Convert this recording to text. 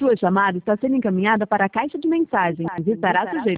Sua chamada está sendo encaminhada para a caixa de mensagens e estará sujeita